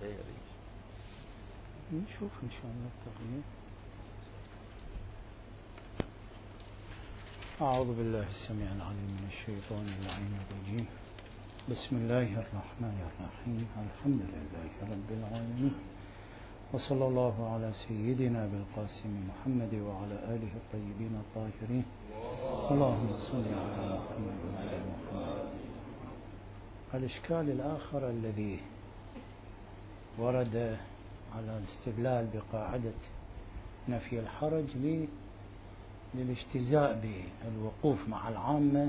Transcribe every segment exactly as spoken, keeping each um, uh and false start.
نشوف إن شاء الله التغيير. أعوذ بالله السميع العليم من الشيطان اللعين الرجيم. بسم الله الرحمن الرحيم. الحمد لله رب العالمين، وصلى الله على سيدنا بالقاسم محمد وعلى آله الطيبين الطاهرين. اللهم صل على محمد وعلى محمد. الإشكال الآخر الذي ورد على الاستدلال بقاعدة نفي الحرج للاجتزاء بالوقوف مع العامة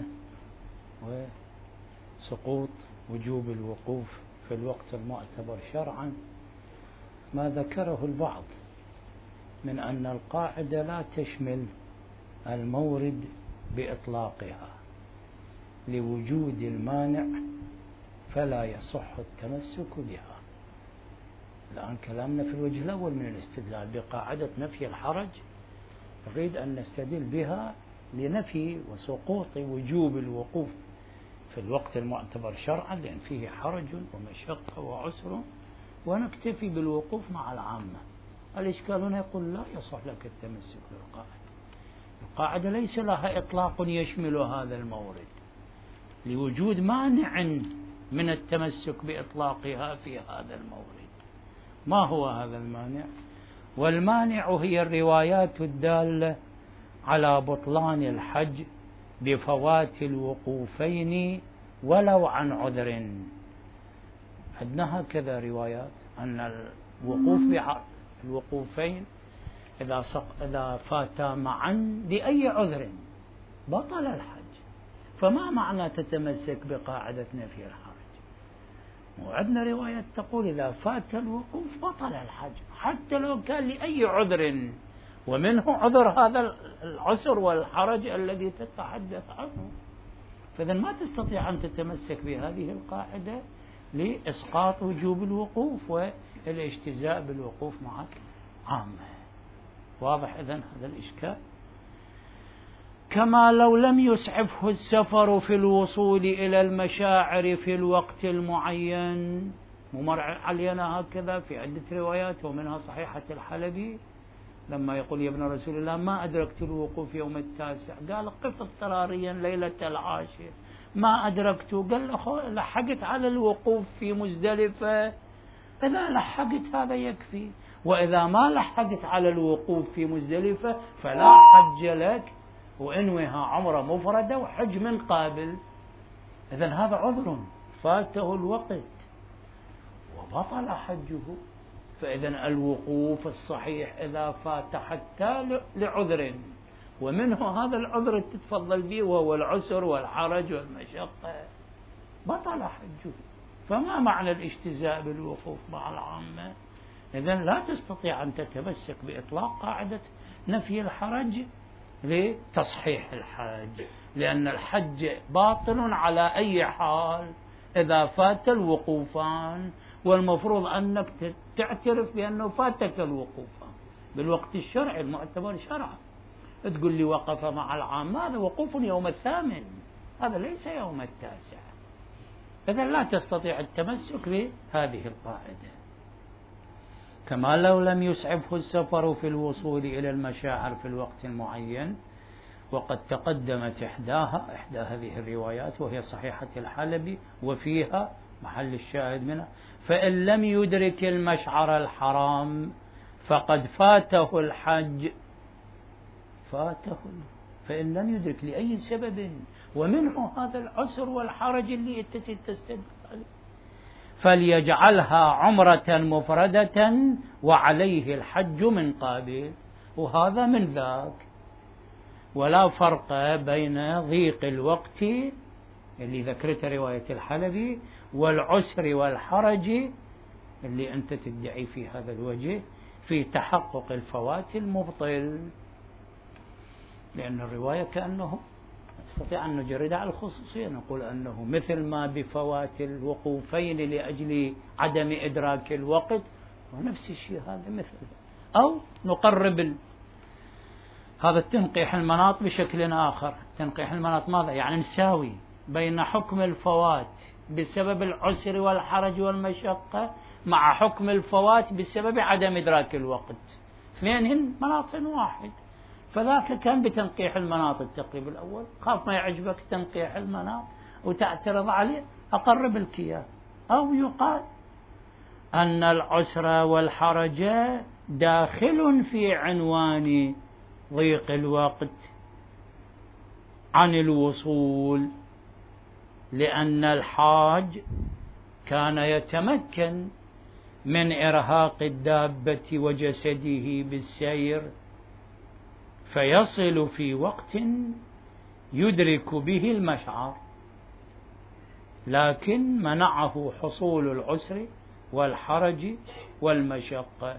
وسقوط وجوب الوقوف في الوقت المعتبر شرعا، ما ذكره البعض من أن القاعدة لا تشمل المورد بإطلاقها لوجود المانع فلا يصح التمسك بها. الآن كلامنا في الوجه الأول من الاستدلال بقاعدة نفي الحرج، نريد أن نستدل بها لنفي وسقوط وجوب الوقوف في الوقت المعتبر شرعا، لأن فيه حرج ومشقة وعسر، ونكتفي بالوقوف مع العامة. الإشكال هنا يقول لا يصح لك التمسك بالقاعدة. القاعدة ليس لها إطلاق يشمل هذا المورد لوجود مانع من التمسك بإطلاقها في هذا المورد. ما هو هذا المانع؟ والمانع هي الروايات الدالة على بطلان الحج بفوات الوقوفين ولو عن عذر. عندنا هكذا روايات أن الوقوف بالوقوفين إذا إذا فاتا معا بأي عذر بطل الحج. فما معنى تتمسك بقاعدة نفي الحرج؟ وعندنا رواية تقول إذا فات الوقوف بطل الحج حتى لو كان لأي عذر، ومنه عذر هذا العسر والحرج الذي تتحدث عنه. فإذا ما تستطيع أن تتمسك بهذه القاعدة لإسقاط وجوب الوقوف والاجتزاء بالوقوف مع العامة. واضح إذن هذا الإشكال؟ كما لو لم يسعفه السفر في الوصول إلى المشاعر في الوقت المعين. ممر علينا هكذا في عدة روايات، ومنها صحيحة الحلبي لما يقول يا ابن رسول الله ما أدركت الوقوف يوم التاسع، قال قف اضطراريا ليلة العاشر. ما أدركت، قال له لحقت على الوقوف في مزدلفة. إذا لحقت هذا يكفي، وإذا ما لحقت على الوقوف في مزدلفة فلا حج لك، وإنوها عمرة مفردة وحج من قابل. إذن هذا عذر فاته الوقت وبطل حجه. فإذن الوقوف الصحيح إذا فات حتى لعذر، ومنه هذا العذر تتفضل به وهو العسر والحرج والمشقة، بطل حجه. فما معنى الاجتزاء بالوقوف مع العامة؟ إذن لا تستطيع أن تتمسك بإطلاق قاعدة نفي الحرج لتصحيح الحج، لأن الحج باطل على أي حال إذا فات الوقوفان، والمفروض أنك تعترف بأنه فاتك الوقوفان بالوقت الشرعي المعتبر شرعا. تقول لي وقف مع العام، هذا وقوف يوم الثامن، هذا ليس يوم التاسع. إذن لا تستطيع التمسك بهذه القاعدة. كما لو لم يسعفه السفر في الوصول إلى المشاعر في الوقت المعين، وقد تقدمت إحداها إحدى هذه الروايات وهي صحيحة الحلبي، وفيها محل الشاهد منها فإن لم يدرك المشعر الحرام فقد فاته الحج. فاته فإن لم يدرك لأي سبب، ومنه هذا العسر والحرج اللي تستدل عليه، فليجعلها عمرة مفردة وعليه الحج من قابل. وهذا من ذاك. ولا فرق بين ضيق الوقت اللي ذكرت رواية الحلبي والعسر والحرج اللي أنت تدعي في هذا الوجه في تحقق الفوات المبطل، لأن الرواية كأنه نستطيع أن نجردها على الخصوصية، نقول أنه مثل ما بفوات الوقوفين لأجل عدم إدراك الوقت، ونفس الشيء هذا مثل. أو نقرب هذا التنقيح المناط بشكل آخر. تنقيح المناط ماذا يعني؟ نساوي بين حكم الفوات بسبب العسر والحرج والمشقة مع حكم الفوات بسبب عدم إدراك الوقت، اثنينهن مناط واحد. فذاك كان بتنقيح المناط التقريب الأول، خاف ما يعجبك تنقيح المناط وتعترض عليه، أقرب لك إياه. أو يقال أن العسر والحرج داخل في عنوان ضيق الوقت عن الوصول، لأن الحاج كان يتمكن من إرهاق الدابة وجسده بالسير، فيصل في وقت يدرك به المشعر، لكن منعه حصول العسر والحرج والمشقة.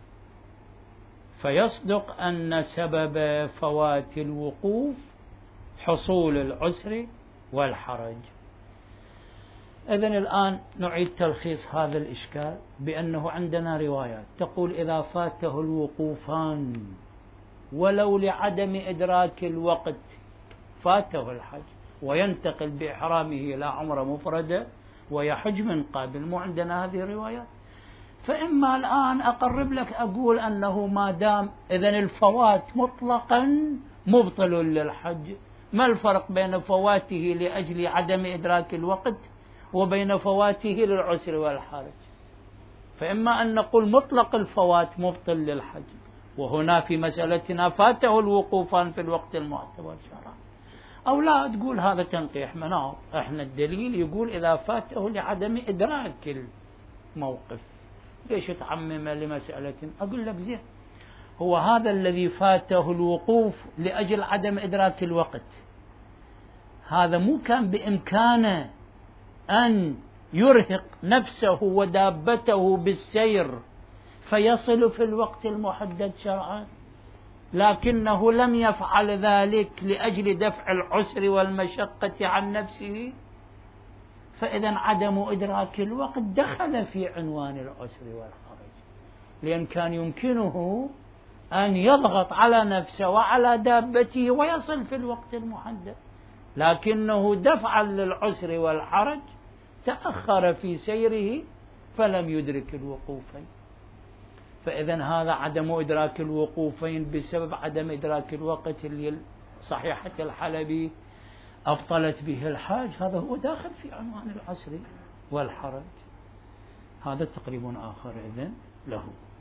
فيصدق أن سبب فوات الوقوف حصول العسر والحرج. إذن الآن نعيد تلخيص هذا الإشكال بأنه عندنا روايات تقول إذا فاته الوقوفان ولو لعدم إدراك الوقت فاته الحج وينتقل بإحرامه إلى عمرة مفردة ويحج من قبل. مو عندنا هذه الروايات؟ فإما الآن أقرب لك أقول أنه ما دام إذن الفوات مطلقا مبطل للحج. ما الفرق بين فواته لأجل عدم إدراك الوقت وبين فواته للعسر والحرج؟ فإما أن نقول مطلق الفوات مبطل للحج، وهنا في مسألتنا فاته الوقوفان في الوقت المعتبر شرعا، أو لا تقول هذا تنقيح مناط. احنا الدليل يقول إذا فاته لعدم إدراك الموقف. ليش تعمم لمسألة؟ أقول لك زين، هو هذا الذي فاته الوقوف لأجل عدم إدراك الوقت، هذا مو كان بإمكانه أن يرهق نفسه ودابته بالسير فيصل في الوقت المحدد شرعا، لكنه لم يفعل ذلك لأجل دفع العسر والمشقة عن نفسه، فإذا عدم إدراك الوقت دخل في عنوان العسر والحرج، لأن كان يمكنه أن يضغط على نفسه وعلى دابته ويصل في الوقت المحدد، لكنه دفعا للعسر والحرج تأخر في سيره فلم يدرك الوقوفين. فإذا هذا عدم إدراك الوقوفين بسبب عدم إدراك الوقت اللي صحيحة الحلبي أبطلت به الحاج، هذا هو داخل في عنوان العسر والحرج. هذا تقريب آخر إذن له.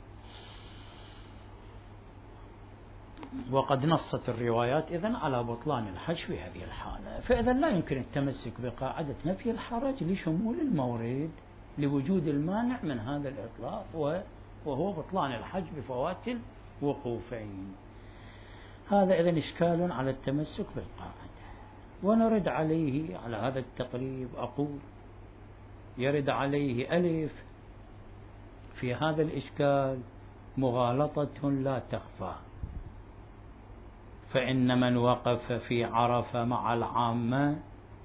وقد نصت الروايات إذن على بطلان الحج في هذه الحالة، فإذا لا يمكن التمسك بقاعدة نفي الحرج لشمول المورد لوجود المانع من هذا الإطلاق، وهو بطلان الحج بفوات الوقوفين. هذا إذن إشكال على التمسك بالقاعدة. ونرد عليه على هذا التقريب أقول يرد عليه ألف في هذا الإشكال مغالطة لا تخفى، فإن من وقف في عرفة مع العامة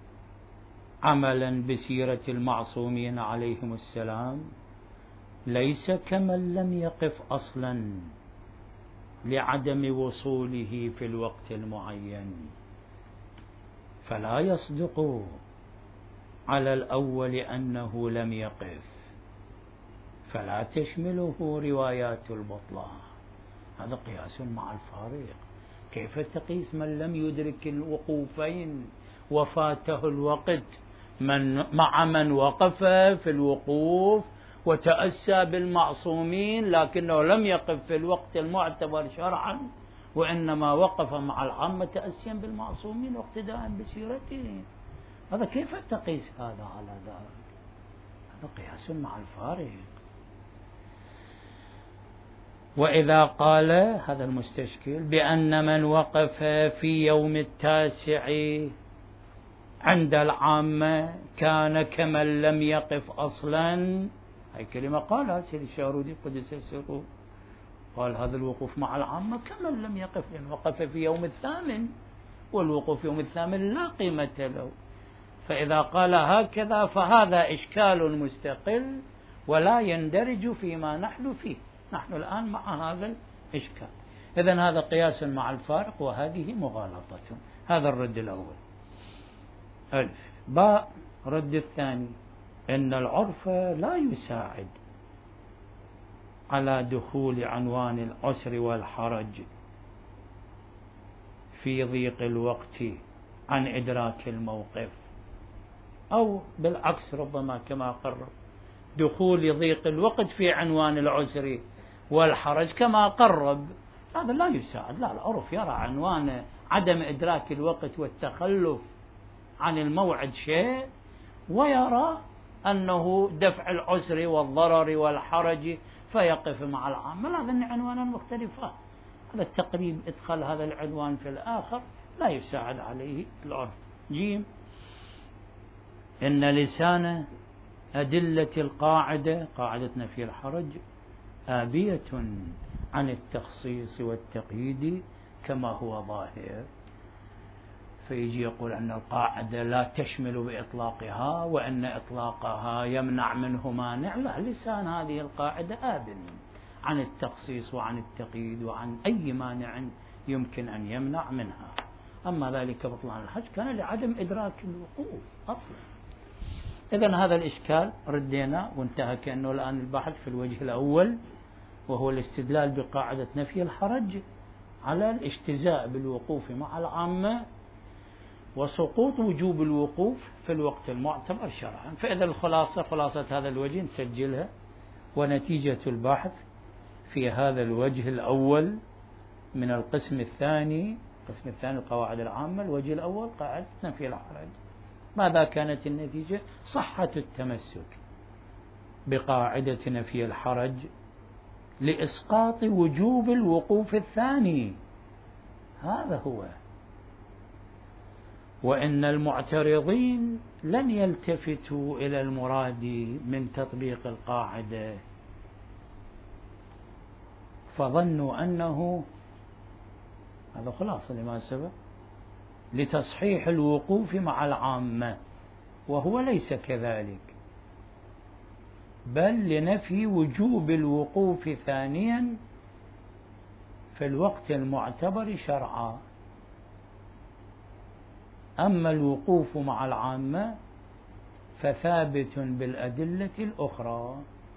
عملا بسيرة المعصومين عليهم السلام ليس كمن لم يقف أصلا لعدم وصوله في الوقت المعين، فلا يصدق على الأول أنه لم يقف، فلا تشمله روايات البطلان. هذا قياس مع الفارق. كيف تقيس من لم يدرك الوقوفين وفاته الوقت من مع من وقف في الوقوف وتأسى بالمعصومين لكنه لم يقف في الوقت المعتبر شرعا، وإنما وقف مع العامة تأسيا بالمعصومين واقتداء بسيرتهم؟ هذا كيف تقيس هذا على ذلك؟ هذا قياس مع الفارق. وإذا قال هذا المستشكل بأن من وقف في يوم التاسع عند العامة كان كمن لم يقف أصلا، هاي كلمة قالها سيد الشارودي قدس سره، قال هذا الوقوف مع العامة كمن لم يقف، لأن وقف في يوم الثامن، والوقوف في يوم الثامن لا قيمة له. فإذا قال هكذا فهذا إشكال مستقل ولا يندرج فيما نحن فيه. نحن الآن مع هذا الإشكال. إذن هذا قياس مع الفارق وهذه مغالطة. هذا الرد الأول. ألف. باء رد الثاني، إن العرف لا يساعد على دخول عنوان العسر والحرج في ضيق الوقت عن إدراك الموقف، أو بالعكس ربما كما قرر دخول ضيق الوقت في عنوان العسر والحرج كما قرب. هذا لا يساعد، لا، العرف يرى عنوان عدم إدراك الوقت والتخلف عن الموعد شيء، ويرى أنه دفع العسر والضرر والحرج فيقف مع العامة. هذا عنوان مختلفان، هذا التقريب ادخل هذا العنوان في الآخر لا يساعد عليه العرف. جيم، إن لسان أدلة القاعدة، قاعدة نفي الحرج، آبية عن التخصيص والتقييد كما هو ظاهر. فيجي يقول أن القاعدة لا تشمل بإطلاقها، وأن إطلاقها يمنع منه مانع. لا، لسان هذه القاعدة آب عن التخصيص وعن التقييد وعن أي مانع يمكن أن يمنع منها. أما ذلك بطلان الحج كان لعدم إدراك الوقوف أصلا. إذن هذا الإشكال ردينا وانتهى، كأنه الآن البحث في الوجه الأول، وهو الاستدلال بقاعدة نفي الحرج على الاجتزاء بالوقوف مع العامة وسقوط وجوب الوقوف في الوقت المعتبر شرعا. فإذا الخلاصة، خلاصة هذا الوجه نسجلها، ونتيجة البحث في هذا الوجه الأول من القسم الثاني، القسم الثاني القواعد العامة، الوجه الأول قاعدة نفي الحرج. ماذا كانت النتيجة؟ صحة التمسك بقاعدة نفي الحرج لإسقاط وجوب الوقوف الثاني، هذا هو. وإن المعترضين لن يلتفتوا إلى المراد من تطبيق القاعدة، فظنوا أنه، هذا خلاصة لما سبق، لتصحيح الوقوف مع العامة، وهو ليس كذلك، بل لنفي وجوب الوقوف ثانيا في الوقت المعتبر شرعا. أما الوقوف مع العامة فثابت بالأدلة الأخرى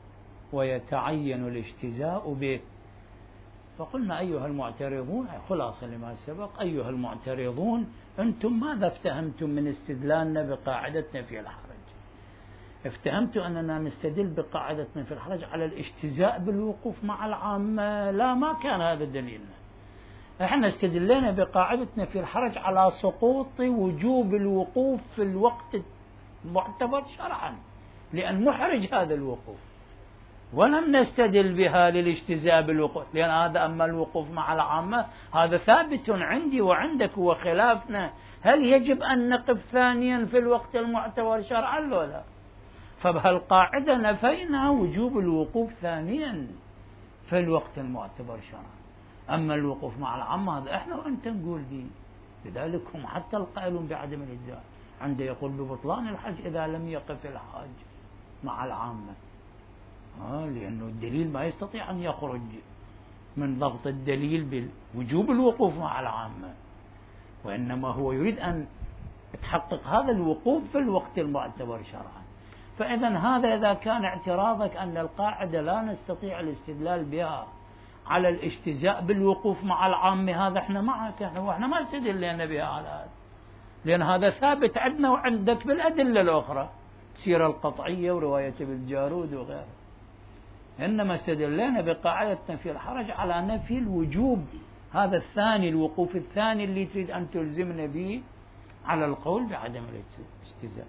ويتعين الاجتزاء به. فقلنا أيها المعترضون، خلاصة لما سبق، أيها المعترضون أنتم ماذا افتهمتم من استدلالنا بقاعدة نفي الحرج؟ افتهمتوا أننا نستدل بقاعدة نفي الحرج على الاجتزاء بالوقوف مع العامة؟ لا، ما كان هذا دليلنا. احنا استدلنا بقاعدة نفي الحرج على سقوط وجوب الوقوف في الوقت المعتبر شرعا، لأن محرج هذا الوقوف، ولم نستدل بها للاجتزاء بالوقوف، لأن هذا أما الوقوف مع العامة هذا ثابت عندي وعندك وخلافنا، هل يجب أن نقف ثانيا في الوقت المعتبر شرعا ولا لا؟ فبهالقاعدة نفينا وجوب الوقوف ثانيا في الوقت المعتبر شرعا. أما الوقوف مع العامة هذا إحنا وأنت نقول به، لذلك هم حتى القائلون بعدم الإجزاء عنده يقول ببطلان الحج إذا لم يقف الحاج مع العامة، آه لأنه الدليل ما يستطيع أن يخرج من ضغط الدليل بوجوب الوقوف مع العامة، وإنما هو يريد أن يتحقق هذا الوقوف في الوقت المعتبر شرعا. فإذا هذا إذا كان اعتراضك أن القاعدة لا نستطيع الاستدلال بها على الاجتزاء بالوقوف مع العامة، هذا احنا معك، احنا ما استدلنا بها على هذا، لأن هذا ثابت عندنا وعندك بالأدلة الأخرى، السيرة القطعية ورواية بالجارود وغيره. إنما استدلنا بقاعدة نفي الحرج على نفي الوجوب هذا الثاني، الوقوف الثاني اللي تريد أن تلزمنا به على القول بعدم الاجتزاء.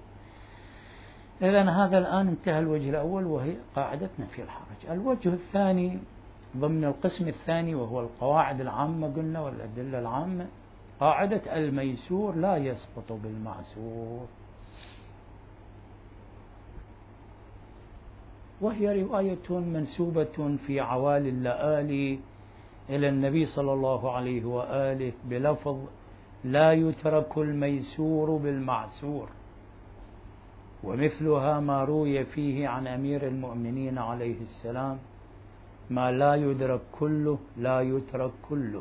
إذن هذا الآن انتهى الوجه الأول وهي قاعدة نفي الحرج. الوجه الثاني ضمن القسم الثاني وهو القواعد العامة قلنا والأدلة العامة، قاعدة الميسور لا يسقط بالمعسور، وهي رواية منسوبة في عوالي اللآلي إلى النبي صلى الله عليه وآله بلفظ لا يترك الميسور بالمعسور، ومثلها ما روي فيه عن أمير المؤمنين عليه السلام ما لا يدرك كله لا يترك كله،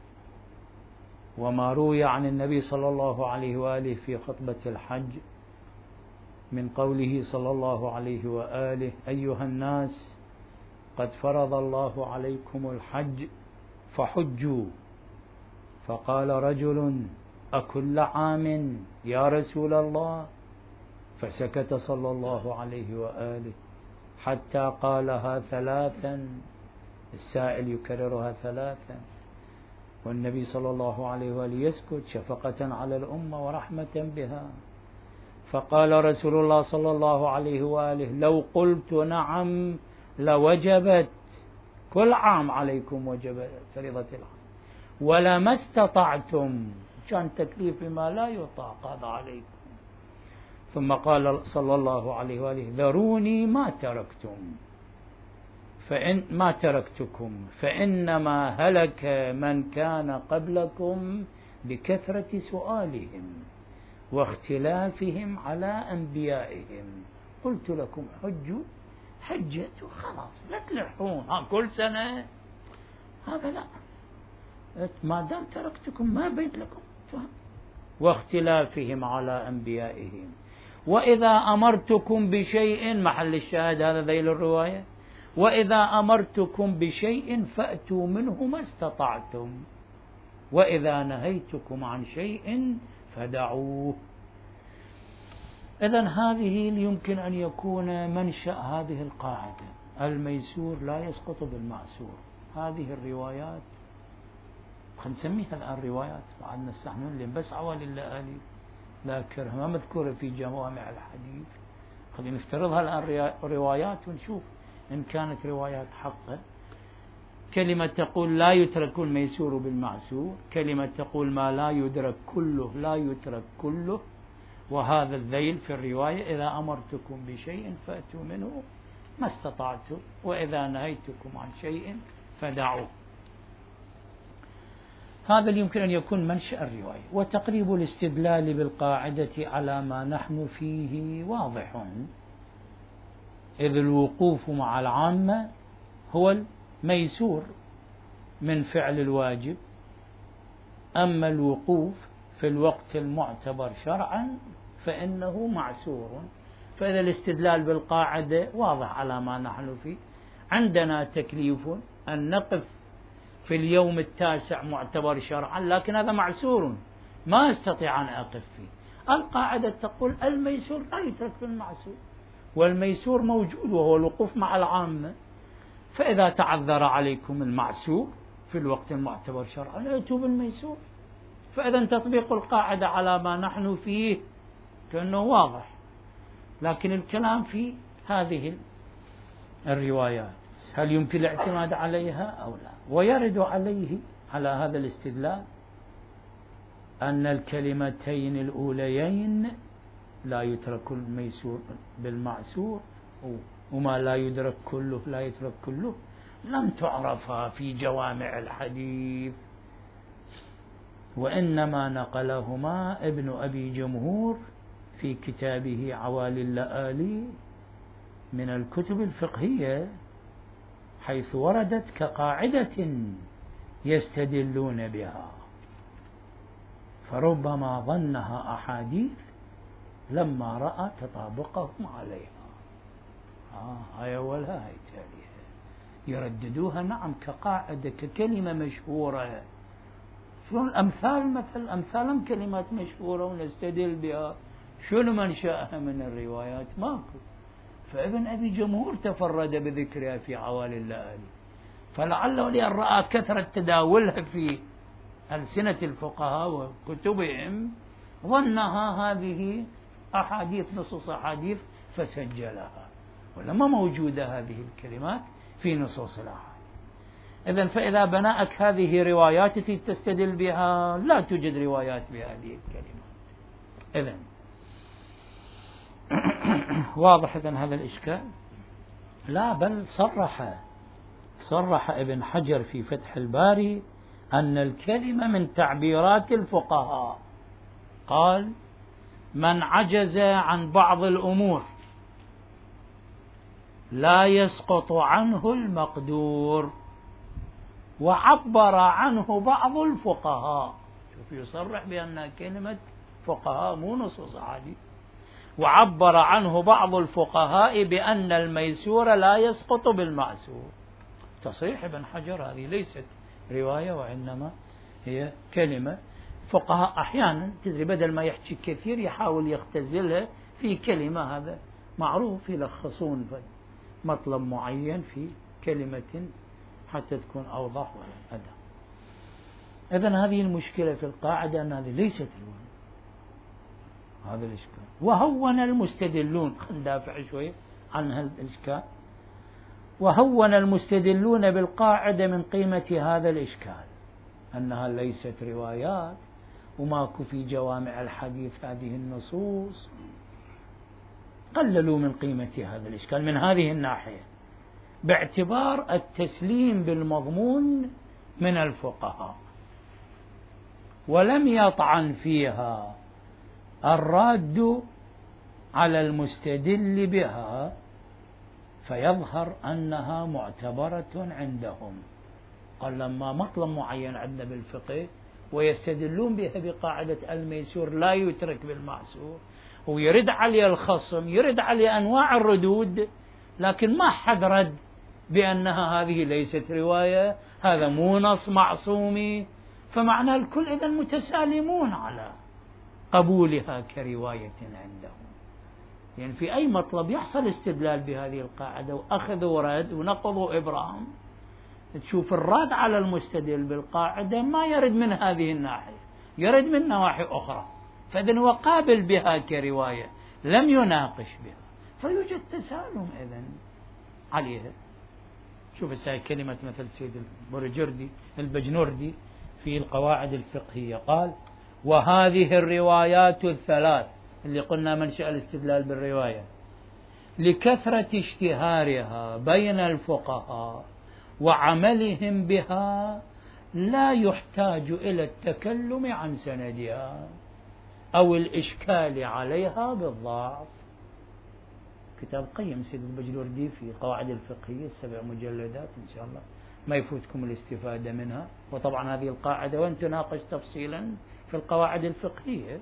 وما روي عن النبي صلى الله عليه وآله في خطبة الحج من قوله صلى الله عليه وآله أيها الناس قد فرض الله عليكم الحج فحجوا. فقال رجل أكل عام يا رسول الله؟ فسكت صلى الله عليه وآله حتى قالها ثلاثا، السائل يكررها ثلاثا والنبي صلى الله عليه وآله يسكت شفقة على الأمة ورحمة بها. فقال رسول الله صلى الله عليه وآله لو قلت نعم لوجبت، كل عام عليكم وجب فريضة العام، ولما استطعتم، كان تكليف ما لا يطاق هذا عليكم. ثم قال صلى الله عليه وآله ذروني ما تركتم فإن ما تركتكم فإنما هلك من كان قبلكم بكثرة سؤالهم واختلافهم على أنبيائهم. قلت لكم حجوا حجة خلاص، لا تلحون ها كل سنة، هذا لا، ما دام تركتكم ما بين لكم، واختلافهم على أنبيائهم. وإذا أمرتكم بشيء، محل الشاهد هذا ذيل الرواية، وإذا أمرتكم بشيء فأتوا منه ما استطعتم، وإذا نهيتكم عن شيء فدعوه. إذن هذه يمكن أن يكون منشأ هذه القاعدة، الميسور لا يسقط بالمعسور. هذه الروايات خلينا نسميها الآن روايات، بعد نستحمل لهم بس عوالي اللآلي ذاكرها ما مذكورة في جوامع الحديث، خلينا نفترضها الآن روايات ونشوف إن كانت روايات حقا. كلمة تقول لا يترك الميسور بالمعسور، كلمة تقول ما لا يدرك كله لا يترك كله، وهذا الذيل في الرواية إذا أمرتكم بشيء فأتوا منه ما استطعتم، وإذا نهيتكم عن شيء فدعوه. هذا يمكن أن يكون منشأ الرواية. وتقريب الاستدلال بالقاعدة على ما نحن فيه واضح، إذ الوقوف مع العامة هو الميسور من فعل الواجب، أما الوقوف في الوقت المعتبر شرعا فإنه معسور. فإذا الاستدلال بالقاعدة واضح على ما نحن فيه، عندنا تكليف أن نقف في اليوم التاسع معتبر شرعا، لكن هذا معسور ما استطيع أن أقف فيه. القاعدة تقول الميسور لا يترك بالمعسور، والميسور موجود وهو الوقوف مع العامة. فإذا تعذر عليكم المعسور في الوقت المعتبر شرعا ائتوا بالميسور. فإذا تطبيق القاعدة على ما نحن فيه كأنه واضح، لكن الكلام في هذه الروايات هل يمكن الاعتماد عليها أو لا؟ ويرد عليه على هذا الاستدلال أن الكلمتين الأوليين لا يترك الميسور بالمعسور، وما لا يدرك كله لا يترك كله، لم تعرفها في جوامع الحديث، وإنما نقلهما ابن أبي جمهور في كتابه عوالي اللآلي من الكتب الفقهية، حيث وردت كقاعدة يستدلون بها، فربما ظنها أحاديث لما رأى تطابقهم عليها. آه هاي أولها هاي تاليها، يرددوها نعم كقاعدة ككلمة مشهورة. شلون الأمثال؟ مثل أمثال كلمات مشهورة ونستدل بها، شنو منشأها من الروايات؟ ماكو. فابن أبي جمهور تفرد بذكرها في عوالي اللآلي، فلعله لأن رأى كثرة تداولها في ألسنة الفقهاء وكتبهم ظنها هذه أحاديث نصوص أحاديث فسجلها، ولما موجودة هذه الكلمات في نصوص الأحاديث. إذن فإذا بناءك هذه روايات تستدل بها، لا توجد روايات بهذه الكلمات. إذن واضح إذن هذا الإشكال؟ لا، بل صرح صرح ابن حجر في فتح الباري أن الكلمة من تعبيرات الفقهاء. قال من عجز عن بعض الأمور لا يسقط عنه المقدور، وعبر عنه بعض الفقهاء. شوف يصرح بأن كلمة فقهاء مو نصوص عادي. وعبر عنه بعض الفقهاء بأن الميسور لا يسقط بالمعسور. تصريح ابن حجر هذه ليست رواية وإنما هي كلمة. فقهاء أحيانا تدري بدل ما يحكي كثير يحاول يختزلها في كلمة، هذا معروف، يلخصون مطلب معين في كلمة حتى تكون أوضح وأدق. إذن هذه المشكلة في القاعدة أن هذه ليست الوهم، هذا الإشكال. وهون المستدلون، خلينا ندافع شوي عن هذا الإشكال. وهون المستدلون بالقاعدة من قيمة هذا الإشكال أنها ليست روايات وماكو في جوامع الحديث هذه النصوص، قللوا من قيمة هذا الإشكال من هذه الناحية باعتبار التسليم بالمضمون من الفقهاء، ولم يطعن فيها الراد على المستدل بها، فيظهر أنها معتبرة عندهم. قال لما مطلب معين عندنا بالفقه ويستدلون بها بقاعدة الميسور لا يترك بالمعسور، ويرد عليه الخصم، يرد عليه أنواع الردود، لكن ما حد رد بأنها هذه ليست رواية، هذا مو نص معصومي، فمعنى الكل إذن متسالمون على قبولها كرواية عندهم. يعني في أي مطلب يحصل استدلال بهذه القاعدة وأخذ ورد ونقض وإبرام، تشوف الرد على المستدل بالقاعدة ما يرد من هذه الناحية، يرد من نواحي أخرى، فإذن هو قابل بها كرواية، لم يناقش بها، فيوجد تسالم إذن عليها. شوف الساعة كلمة مثل سيد البرجردي البجنوردي في القواعد الفقهية قال: وهذه الروايات الثلاث اللي قلنا منشأ الاستدلال بالرواية لكثرة اشتهارها بين الفقهاء وعملهم بها لا يحتاج إلى التكلم عن سندها أو الإشكال عليها بالضعف. كتاب قيم سيد البجنوردي في قواعد الفقهية، السبع مجلدات، إن شاء الله ما يفوتكم الاستفادة منها. وطبعا هذه القاعدة وأن تناقش تفصيلا في القواعد الفقهية،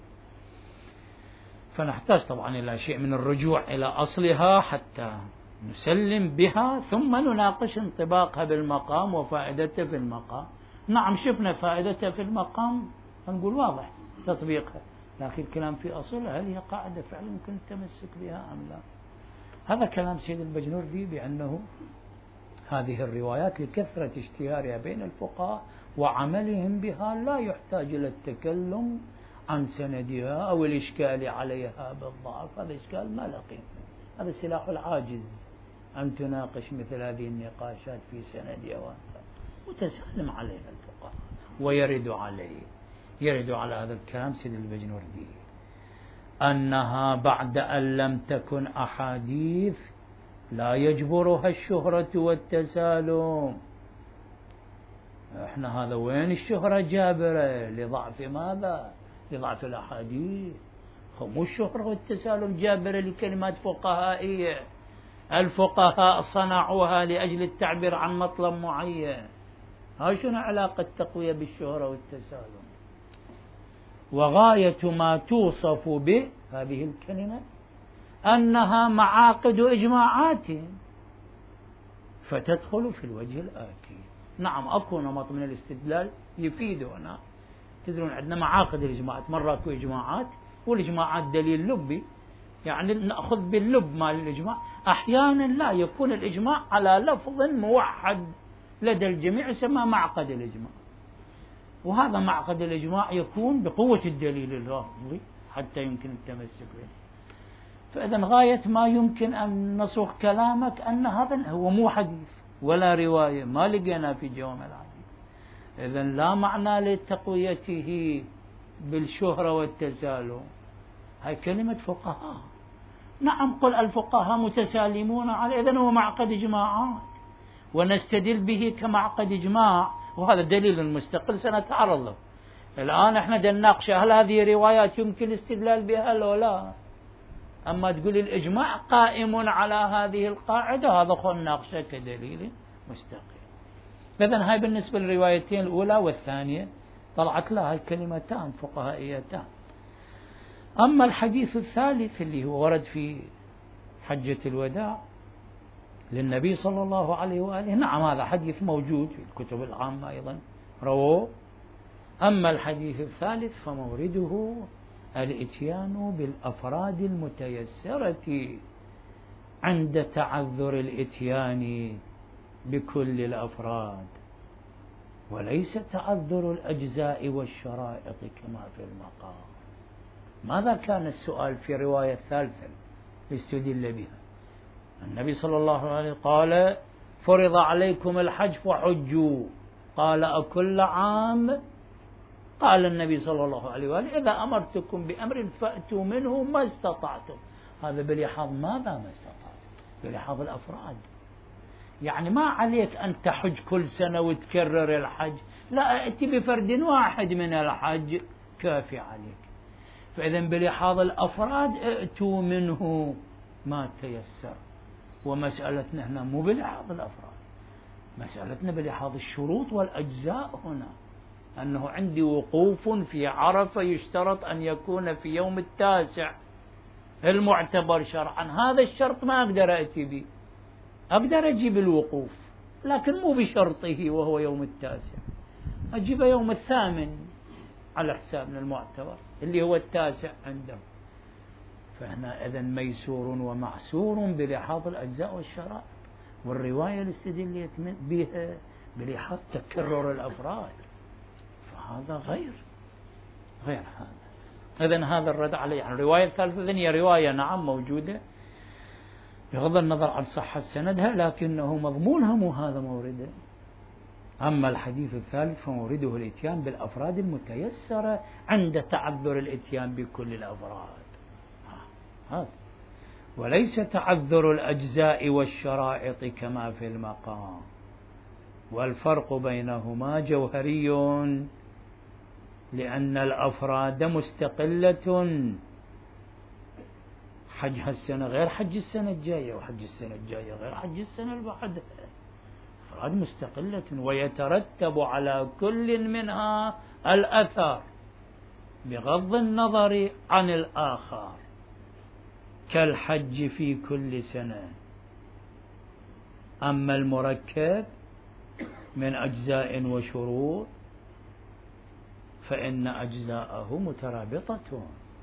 فنحتاج طبعا إلى شيء من الرجوع إلى أصلها حتى نسلم بها، ثم نناقش انطباقها بالمقام وفائدتها في المقام. نعم شفنا فائدتها في المقام، نقول واضح تطبيقها، لكن الكلام في أصلها هل هي قاعدة فعلا يمكن التمسك بها أم لا؟ هذا كلام سيد البجنوردي بأنه هذه الروايات لكثرة اشتهارها بين الفقهاء وعملهم بها لا يحتاج إلى التكلم عن سندها أو الإشكال عليها بالضعف. هذا إشكال ما لقيم، هذا سلاح العاجز أن تناقش مثل هذه النقاشات في سندها، وأنت متسلم عليها الفقهاء ويرد عليه، يرد على هذا الكلام سيد البجنوردي أنها بعد أن لم تكن أحاديث لا يجبرها الشهرة والتسالم. احنا هذا وين الشهرة جابرة؟ لضعف ماذا؟ لضعف الأحاديث. مو الشهرة والتسالم جابرة لكلمات فقهائية، الفقهاء صنعوها لأجل التعبير عن مطلب معين. هاي شنو علاقة التقوية بالشهرة والتسالم؟ وغاية ما توصف به هذه الكلمة أنها معاقد إجماعات، فتدخل في الوجه الآتي. نعم أكو نمط من الاستدلال يفيدنا. تدرون عندنا معاقد الإجماعات، مرة أكو إجماعات والإجماعات دليل لبي، يعني نأخذ باللب مال الإجماع. أحيانا لا يكون الإجماع على لفظ موحد لدى الجميع يسمى معقد الإجماع، وهذا معقد الإجماع يكون بقوة الدليل اللفظي حتى يمكن التمسك به. فإذا غاية ما يمكن أن نصوغ كلامك أن هذا هو مو حديث ولا رواية، ما لقينا في جوامع الحديث. إذا لا معنى لتقويته بالشهرة والتسالم. هاي كلمة فقهاء. نعم قل الفقهاء متسالمون على، إذن هو معقد إجماعات ونستدل به كمعقد إجماع، وهذا دليل مستقل سنتعرض له. الآن احنا نناقش هل هذه روايات يمكن الاستدلال بها لو لا. أما تقول الإجماع قائم على هذه القاعدة، هذا خل ناقشه كدليل مستقل. إذن هاي بالنسبة للروايتين الأولى والثانية طلعت لها كلمتان فقهائيتان. أما الحديث الثالث اللي هو ورد في حجة الوداع للنبي صلى الله عليه وآله. نعم هذا حديث موجود في الكتب العامة أيضا رووه. أما الحديث الثالث فمورده الإتيان بالأفراد المتيسرة عند تعذر الإتيان بكل الأفراد، وليس تعذر الأجزاء والشرائط كما في المقام. ماذا كان السؤال في رواية الثالثة استدل بها؟ النبي صلى الله عليه وسلم قال فرض عليكم الحج فحجوا، قال أكل عام؟ قال النبي صلى الله عليه وآله إذا أمرتكم بأمر فأتوا منه ما استطعتم. هذا بلحاظ ماذا ما استطعتم؟ بلحاظ الأفراد. يعني ما عليك أن تحج كل سنة وتكرر الحج، لا، أتي بفرد واحد من الحج كافي عليك. فإذا بلحاظ الأفراد ائتوا منه ما تيسر. ومسألتنا هنا مو بلحاظ الأفراد، مسألتنا بلحاظ الشروط والأجزاء. هنا أنه عندي وقوف في عرفة يشترط أن يكون في يوم التاسع المعتبر شرعا، هذا الشرط ما أقدر أتي به، أقدر أجيب الوقوف لكن مو بشرطه وهو يوم التاسع، أجيب يوم الثامن على حسابنا المعتبر اللي هو التاسع عندهم. فهنا إذن ميسور ومعسور بلحاظ الأجزاء والشرائط. والرواية اللي استدلت بها بلحاظ تكرر الأفراد، فهذا غير غير هذا. إذن هذا الرد عليه. يعني الرواية الثالثة إذن هي رواية نعم موجودة بغض النظر عن صحة سندها، لكنه مضمونها مو هذا مورده. أما الحديث الثالث فمورده الإتيان بالأفراد المتيسرة عند تعذر الإتيان بكل الأفراد، هذا وليس تعذر الأجزاء والشرائط كما في المقام. والفرق بينهما جوهري، لأن الأفراد مستقلة، حج هالسنة غير حج السنة الجاية، وحج السنة الجاية غير حج السنة اللي بعدها، أفراد مستقلة ويترتب على كل منها الأثر بغض النظر عن الآخر، كالحج في كل سنة. أما المركب من أجزاء وشروط فإن أجزاءه مترابطة،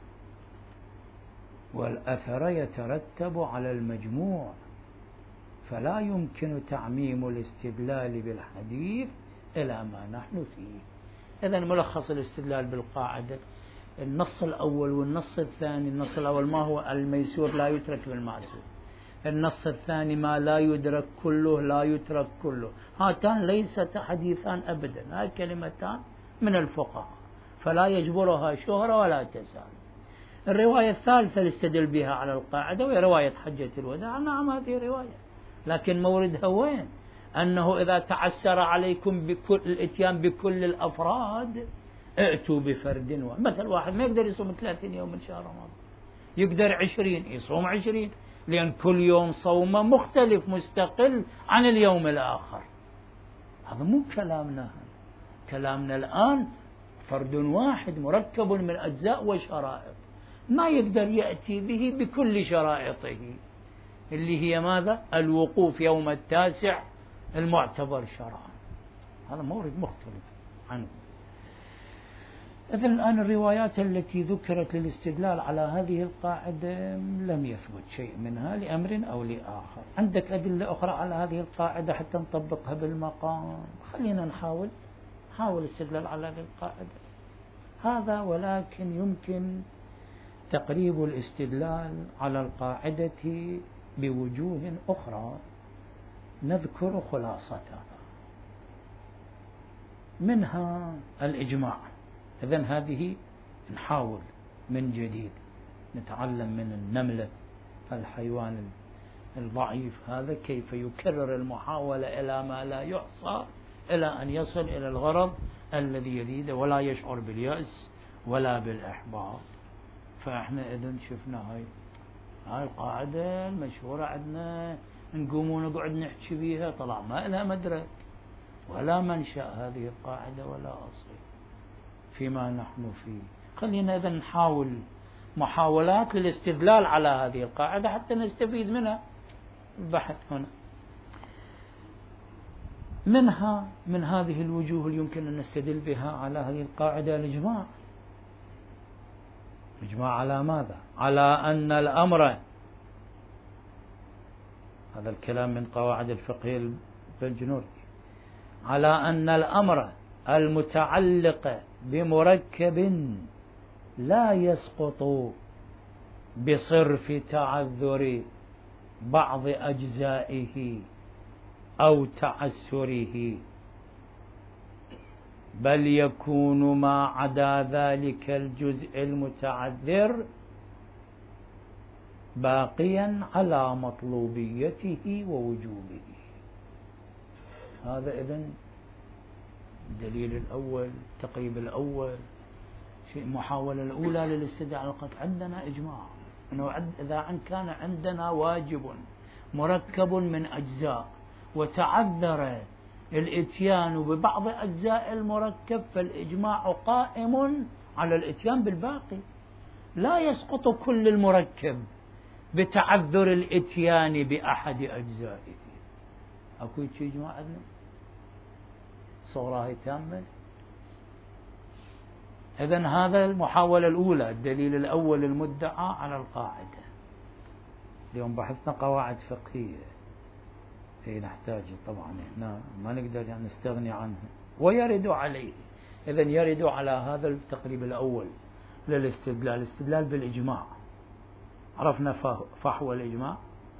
والأثر يترتب على المجموع، فلا يمكن تعميم الاستدلال بالحديث إلى ما نحن فيه. إذن ملخص الاستدلال بالقاعدة: النص الأول والنص الثاني. النص الأول ما هو الميسور لا يترك بالمعسور، النص الثاني ما لا يدرك كله لا يترك كله. هاتان ليست حديثان أبدا، هاي كلمتان من الفقهاء فلا يجبرها شهرة ولا تسال. الرواية الثالثة اللي استدل بها على القاعدة وهي رواية حجة الوداع، نعم هذه رواية، لكن موردها وين؟ أنه إذا تعسر عليكم بكل الإتيان بكل الأفراد ائتوا بفرد واحد. مثل واحد ما يقدر يصوم ثلاثين يوم من شهر رمضان، يقدر عشرين، يصوم عشرين، لأن كل يوم صومه مختلف مستقل عن اليوم الآخر. هذا مو كلامنا، هذا كلامنا الآن فرد واحد مركب من أجزاء وشرائط، ما يقدر يأتي به بكل شرائطه اللي هي ماذا؟ الوقوف يوم التاسع المعتبر شرعا. هذا مورد مختلف عنه. إذن الآن الروايات التي ذكرت للاستدلال على هذه القاعدة لم يثبت شيء منها لأمر أو لآخر. عندك أدلة أخرى على هذه القاعدة حتى نطبقها بالمقام؟ خلينا نحاول نحاول الاستدلال على هذه القاعدة هذا، ولكن يمكن تقريب الاستدلال على القاعدة بوجوه أخرى نذكر خلاصتها، منها الإجماع. إذن هذه نحاول من جديد نتعلم من النملة، الحيوان الضعيف هذا، كيف يكرر المحاولة إلى ما لا يحصى إلى أن يصل إلى الغرض الذي يريده ولا يشعر باليأس ولا بالإحباط. فإحنا إذن شفنا هاي هاي القاعدة المشهورة عندنا، نقوم ونقعد نحكي بيها، طلع ما لها مدرك ولا منشأ هذه القاعدة ولا أصل فيما نحن فيه. خلينا إذن نحاول محاولات للاستدلال على هذه القاعدة حتى نستفيد منها البحث هنا. منها من هذه الوجوه اللي يمكن أن نستدل بها على هذه القاعدة الإجماع. إجماع على ماذا؟ على أن الأمر، هذا الكلام من قواعد الفقه البنجنوري، على أن الأمر المتعلق بمركب لا يسقط بصرف تعذر بعض أجزائه أو تعسره، بل يكون ما عدا ذلك الجزء المتعذر باقيا على مطلوبيته ووجوبه. هذا إذن الدليل الأول، التقريب الأول، المحاولة الأولى للاستدعاء على القطع. عندنا إجماع أنه إذا كان عندنا واجب مركب من أجزاء وتعذر الإتيان ببعض أجزاء المركب، فالإجماع قائم على الإتيان بالباقي، لا يسقط كل المركب بتعذر الإتيان بأحد أجزائه. أكو شيء إجماع عندنا صورة تامة. إذن هذا المحاولة الأولى، الدليل الأول المدعى على القاعدة. اليوم بحثنا قواعد فقهية هي نحتاج طبعا هنا ما نقدر يعني نستغني عنها ويرد عليه. إذن يرد على هذا التقريب الأول للاستدلال، الاستدلال بالإجماع. عرفنا فحوى الإجماع.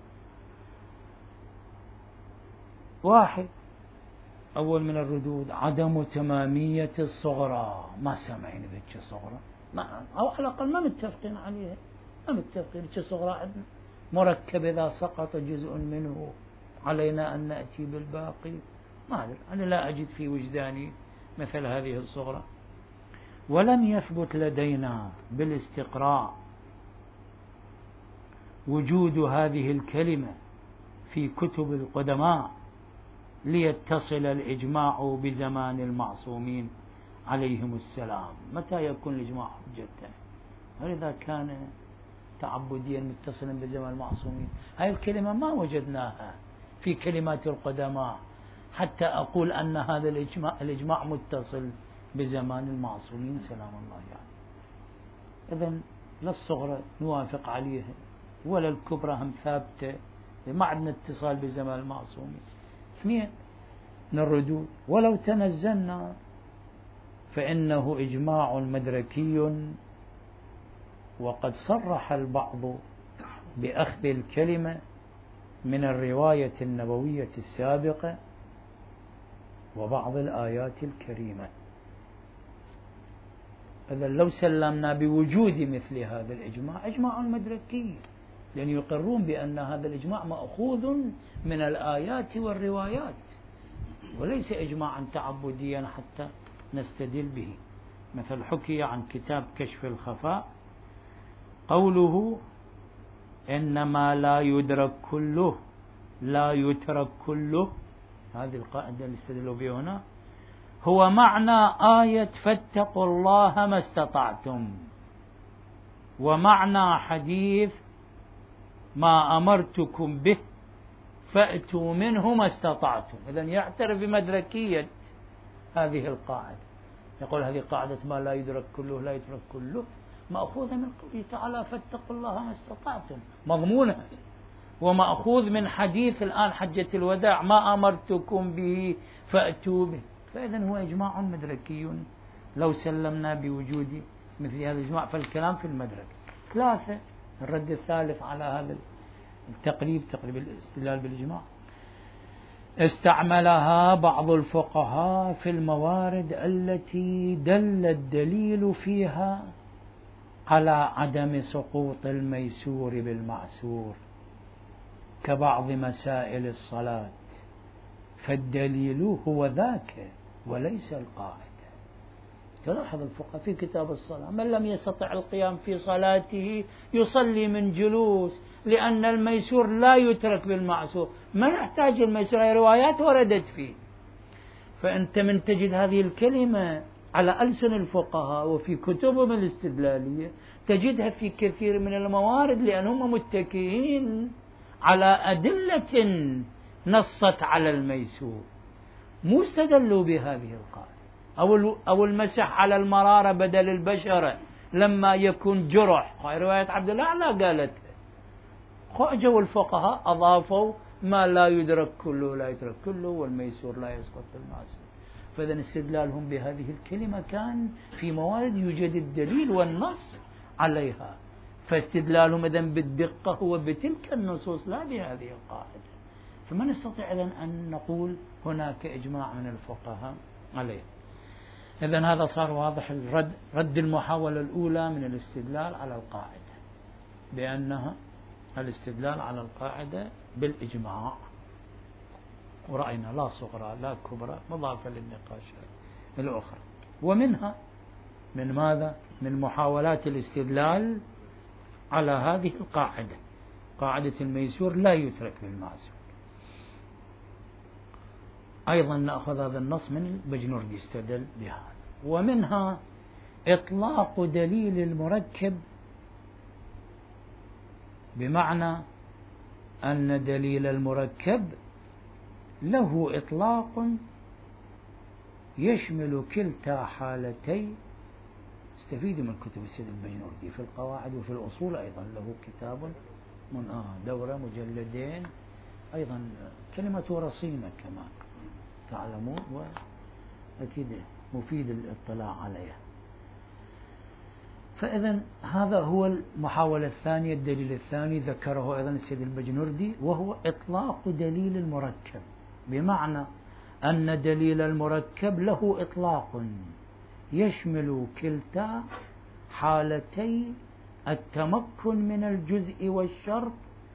واحد، أول من الردود عدم تمامية الصغرى. ما سمعين بك صغرى، ما أو على الأقل ما متفقين عليها، ما متفقين بك صغرى. عندنا مركب إذا سقط جزء منه علينا أن نأتي بالباقي. ما أدري، أنا لا أجد في وجداني مثل هذه الصغرى. ولم يثبت لدينا بالاستقراء وجود هذه الكلمة في كتب القدماء ليتصل الإجماع بزمان المعصومين عليهم السلام. متى يكون الإجماع حجة؟ هل إذا كان تعبديا متصلا بزمان المعصومين؟ هاي الكلمة ما وجدناها في كلمات القدماء حتى أقول أن هذا الإجماع, الإجماع متصل بزمان المعصومين سلام الله يعني. إذن لا الصغرى نوافق عليها ولا الكبرى هم ثابتة، ما عندنا اتصال بزمان المعصومين. اثنين من الردود، ولو تنزلنا فإنه إجماع مدركي، وقد صرح البعض بأخذ الكلمة من الرواية النبوية السابقة وبعض الآيات الكريمة. إذا لو سلمنا بوجود مثل هذا الإجماع، إجماع مدركي، لأن يقرون بأن هذا الإجماع مأخوذ من الآيات والروايات وليس إجماعا تعبديا حتى نستدل به. مثل حكي عن كتاب كشف الخفاء قوله إنما لا يدرك كله لا يترك كله، هذه القاعدة اللي استدلوا بها هنا، هو معنى آية فاتقوا الله ما استطعتم، ومعنى حديث ما أمرتكم به فأتوا منه ما استطعتم. إذن يعترف بمدركية هذه القاعدة، يقول هذه قاعدة ما لا يدرك كله لا يترك كله مأخوذة من قوله تعالى فاتقوا الله ما استطعتم، مضمونة، ومأخوذ من حديث الآن حجة الوداع ما أمرتكم به فأتوا به. فإذن هو إجماع مدركي لو سلمنا بوجود مثل هذا الإجماع، فالكلام في المدرك. ثلاثة، الرد الثالث على هذا التقريب، تقريب الاستدلال بالإجماع، استعملها بعض الفقهاء في الموارد التي دل الدليل فيها على عدم سقوط الميسور بالمعسور كبعض مسائل الصلاة، فالدليل هو ذاك وليس القاعدة. تلاحظ الفقهاء في كتاب الصلاة من لم يستطع القيام في صلاته يصلي من جلوس، لأن الميسور لا يترك بالمعسور. ما نحتاج الميسور، هي روايات وردت فيه. فأنت من تجد هذه الكلمة على ألسن الفقهاء وفي كتبهم الاستدلالية تجدها في كثير من الموارد، لأنهم متكئين على أدلة نصت على الميسور. مو استدلوا بهذه القاعدة. أو أو المسح على المرارة بدل البشرة لما يكون جرح، هاي رواية عبد الأعلى قالت. أجوا الفقهاء أضافوا ما لا يدرك كله لا يترك كله، والميسور لا يسقط في المعسور. فإذا استدلالهم بهذه الكلمة كان في موارد يوجد الدليل والنص عليها، فاستدلالهم إذن بالدقة هو بتلك النصوص لا بهذه القاعدة. فما نستطيع إذن أن نقول هناك إجماع من الفقهاء عليه. إذن هذا صار واضح الرد، رد المحاولة الأولى من الاستدلال على القاعدة بأنها الاستدلال على القاعدة بالإجماع، ورأينا لا صغرى لا كبرى مضافة للنقاشات الأخرى. ومنها من ماذا؟ من محاولات الاستدلال على هذه القاعدة، قاعدة الميسور لا يترك بالمعسور. أيضا نأخذ هذا النص من البجنوردي استدل بهذا. ومنها إطلاق دليل المركب، بمعنى أن دليل المركب له إطلاق يشمل كلتا حالتي. استفيدوا من كتب السيد البجنوردي في القواعد وفي الأصول، أيضا له كتاب من آه دورة مجلدين، أيضا كلمة رصينة كما تعلمون، وأكيد مفيد الاطلاع عليها. فإذا هذا هو المحاولة الثانية، الدليل الثاني ذكره أيضا السيد البجنوردي، وهو إطلاق دليل المركب، بمعنى أن دليل المركب له إطلاق يشمل كلتا حالتي التمكن من الجزء والشرط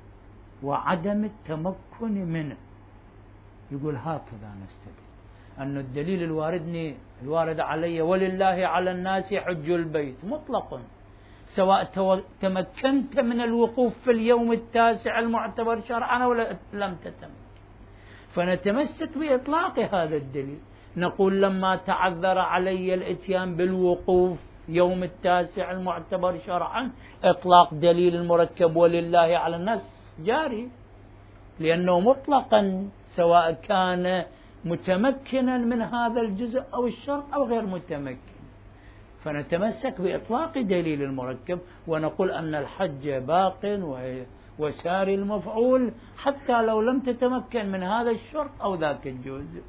وعدم التمكن منه. يقول هكذا نستدل أن الدليل الواردني الوارد علي ولله على الناس حج البيت مطلق، سواء تمكنت من الوقوف في اليوم التاسع المعتبر شرعا ولا لم تتمكن. فنتمسك بإطلاق هذا الدليل، نقول لما تعذر علي الاتيان بالوقوف يوم التاسع المعتبر شرعا، إطلاق دليل المركب ولله على الناس جاري، لأنه مطلقا سواء كان متمكنا من هذا الجزء أو الشرط أو غير متمكن. فنتمسك بإطلاق دليل المركب ونقول أن الحج باق وساري المفعول حتى لو لم تتمكن من هذا الشرط أو ذاك الجزء.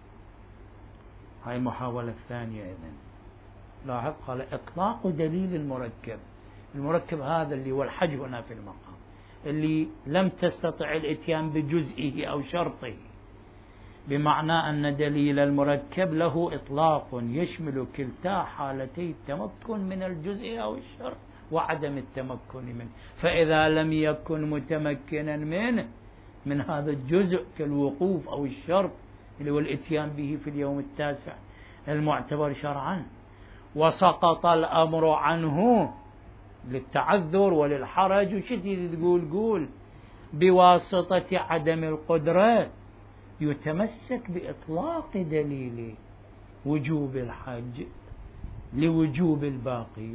هاي المحاولة الثانية. إذن لاحظ قال إطلاق دليل المركب، المركب هذا اللي هو الحج هنا في المقام، اللي لم تستطع الاتيان بجزئه أو شرطه، بمعنى أن دليل المركب له إطلاق يشمل كلتا حالتي التمكن من الجزء أو الشرط وعدم التمكن منه. فإذا لم يكن متمكنا منه من هذا الجزء كالوقوف أو الشرط اللي هو الاتيان به في اليوم التاسع المعتبر شرعا، وسقط الأمر عنه للتعذر وللحرج وشتي تقول قول بواسطة عدم القدرة، يتمسك بإطلاق دليل وجوب الحج لوجوب الباقي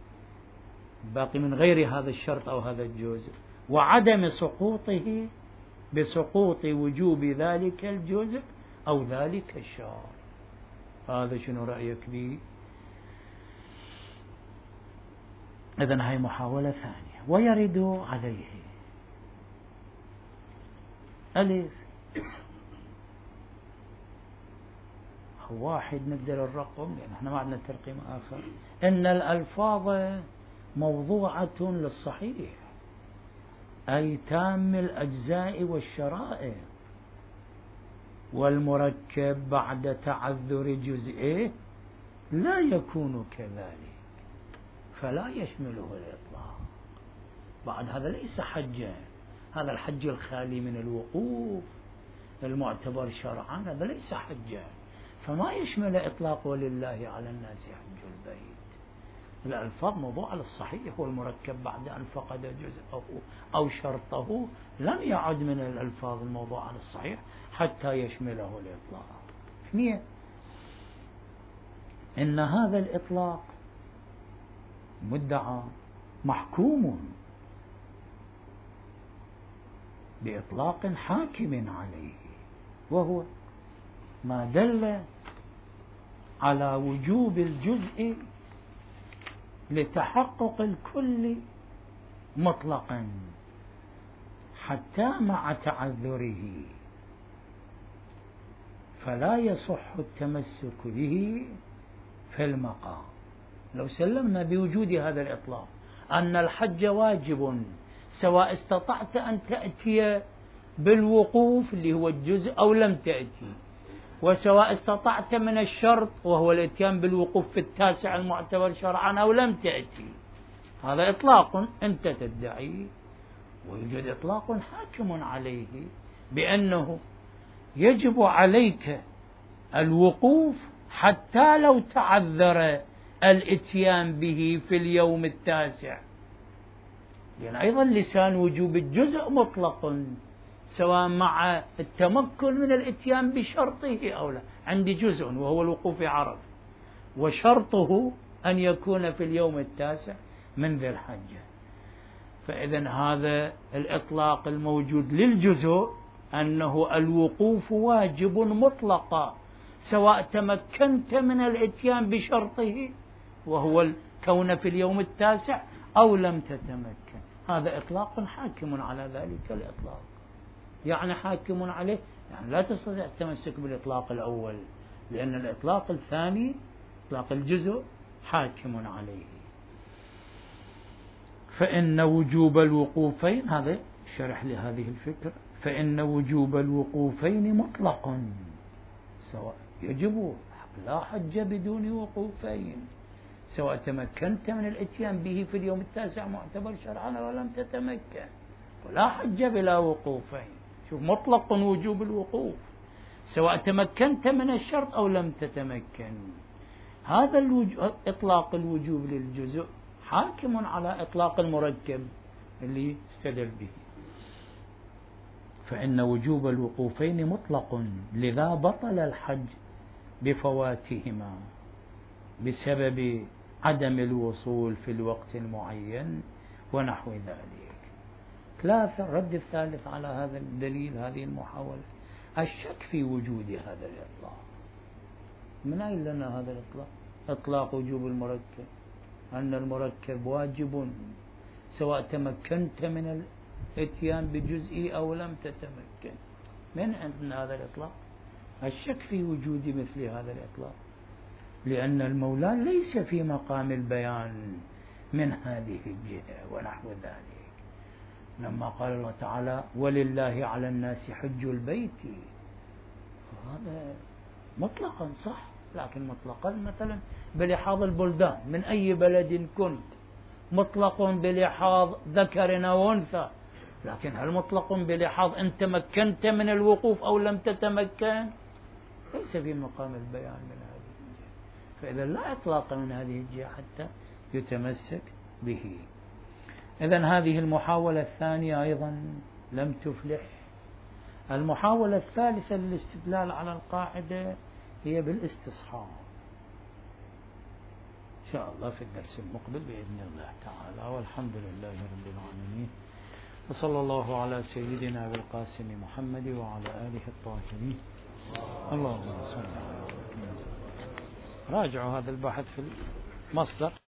باقي من غير هذا الشرط أو هذا الجزء، وعدم سقوطه بسقوط وجوب ذلك الجزء أو ذلك الشرط. هذا شنو رأيك به؟ إذن هاي محاولة ثانية. ويرد عليه ألف واحد نقدر الرقم لأن احنا ما عندنا ترقيم آخر. إن الألفاظ موضوعة للصحيح أي تام الأجزاء والشرائط، والمركب بعد تعذر جزئه لا يكون كذلك فلا يشمله الإطلاق. بعد هذا ليس حجا، هذا الحج الخالي من الوقوف المعتبر شرعا هذا ليس حجا، فما يشمل إطلاق ولله على الناس حج البيت. الألفاظ موضوع للصحيح، والمركب بعد أن فقد جزءه أو شرطه لم يعد من الألفاظ الموضوع للصحيح حتى يشمله الإطلاق. اثنين، إن هذا الإطلاق مدعى محكوم بإطلاق حاكم عليه، وهو ما دل على وجوب الجزء لتحقق الكل مطلقا حتى مع تعذره، فلا يصح التمسك به في المقام. لو سلمنا بوجود هذا الإطلاق أن الحج واجب سواء استطعت أن تأتي بالوقوف اللي هو الجزء أو لم تأتي، وسواء استطعت من الشرط وهو الاتيان بالوقوف في التاسع المعتبر شرعا أو لم تأتي، هذا إطلاق أنت تدعي، ويوجد إطلاق حاكم عليه بأنه يجب عليك الوقوف حتى لو تعذر الاتيان به في اليوم التاسع، لأن أيضا لسان وجوب الجزء مطلق سواء مع التمكن من الاتيان بشرطه أو لا. عندي جزء وهو الوقوف في عرفة، وشرطه أن يكون في اليوم التاسع من ذي الحجة، فإذا هذا الإطلاق الموجود للجزء أنه الوقوف واجب مطلقا سواء تمكنت من الاتيان بشرطه وهو الكون في اليوم التاسع أو لم تتمكن. هذا إطلاق حاكم على ذلك الإطلاق، يعني حاكم عليه، يعني لا تستطيع التمسك بالإطلاق الأول، لأن الإطلاق الثاني إطلاق الجزء حاكم عليه. فإن وجوب الوقوفين، هذا شرح لهذه الفكرة، فإن وجوب الوقوفين مطلق سواء يجب لا حج بدون وقوفين، سواء تمكنت من الاتيان به في اليوم التاسع معتبر شرعا ولم تتمكن، ولا حج بلا وقوفين. شوف، مطلق وجوب الوقوف سواء تمكنت من الشرط أو لم تتمكن. هذا الوجوب إطلاق الوجوب للجزء حاكم على إطلاق المركب اللي استدل به. فإن وجوب الوقوفين مطلق، لذا بطل الحج بفواتهما بسبب عدم الوصول في الوقت المعين ونحو ذلك. ثلاثة، الرد الثالث على هذا الدليل، هذه المحاولة، الشك في وجود هذا الإطلاق. من أين لنا هذا الإطلاق؟ إطلاق وجوب المركب، أن المركب واجب سواء تمكنت من الاتيان بجزئه أو لم تتمكن. من عندنا هذا الإطلاق؟ الشك في وجود مثل هذا الإطلاق، لأن المولى ليس في مقام البيان من هذه الجهة ونحو ذلك. لما قال الله تعالى ولله على الناس حج البيت، هذا مطلقا صح، لكن مطلقا مثلا بلحاظ البلدان، من أي بلد كنت، مطلق بلحاظ ذكر أو أنثى، لكن هل مطلق بلحاظ أن تمكنت من الوقوف أو لم تتمكن؟ ليس في مقام البيان من هذه الجهة، فإذا لا إطلاق من هذه الجهة حتى يتمسك به. إذن هذه المحاولة الثانية أيضا لم تفلح. المحاولة الثالثة للاستدلال على القاعدة هي بالاستصحاب، إن شاء الله في الدرس المقبل بإذن الله تعالى. والحمد لله رب العالمين، وصلى الله على سيدنا بالقاسم محمد وعلى آله الطاهرين. اللهم صل على محمد. راجعوا هذا البحث في المصدر.